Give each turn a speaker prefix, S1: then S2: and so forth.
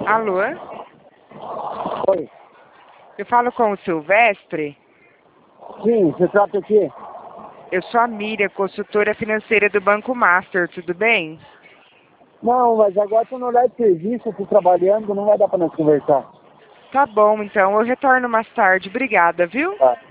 S1: Alô?
S2: Oi.
S1: Eu falo com o Silvestre?
S2: Sim, você trata o quê?
S1: Eu sou a Miriam, consultora financeira do Banco Master, tudo bem?
S2: Não, mas agora estou no horário de serviço, estou trabalhando, não vai dar para nós conversar.
S1: Tá bom, então. Eu retorno mais tarde. Obrigada, viu?
S2: Tá.